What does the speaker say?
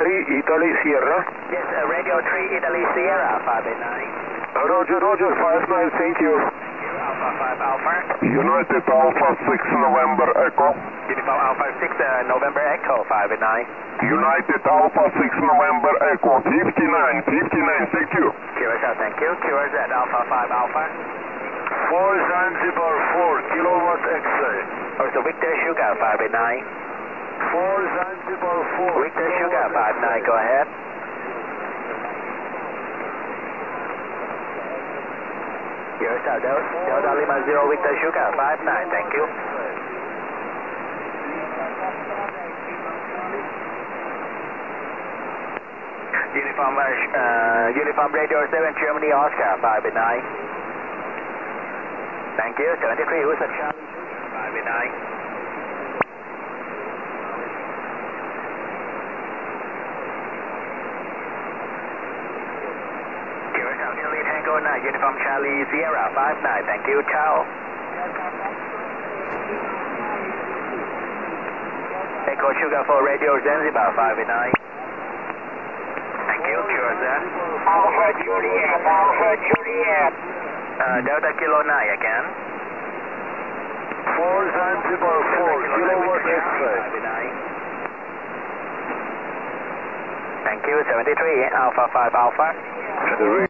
3 Italy Sierra. Yes, Radio 3 Italy Sierra 589. Roger, Roger, 59, thank you. Alpha 5 Alpha. United Alpha 6 November Echo. Uniform Alpha 6 November Echo 589. United Alpha 6 November Echo 59, 59, thank you. QRZ, thank you. QRZ Alpha 5 Alpha. 4 Zanzibar 4 kilowatt X-ray. Also Victor Sugar 589. 4 Zanzibar 4. Victor Sugar 59, go ahead. QRZ Delta Lima 0 Victor Sugar 59, thank you. Uniform Radio 7 Germany Oscar 589. Thank you. 73 Houston Charlie 589. QRZ Italy Tango 9 Uniform Charlie Sierra 59. Thank you. Ciao. Echo Sugar for Radio Zanzibar 589. Thank you, QRZ. Alpha Juliet, Alpha Juliet. Delta Kilo 9 again. 4 Zanzibar 4 kilowatt X-ray. Thank you, 73 Alpha 5 Alpha.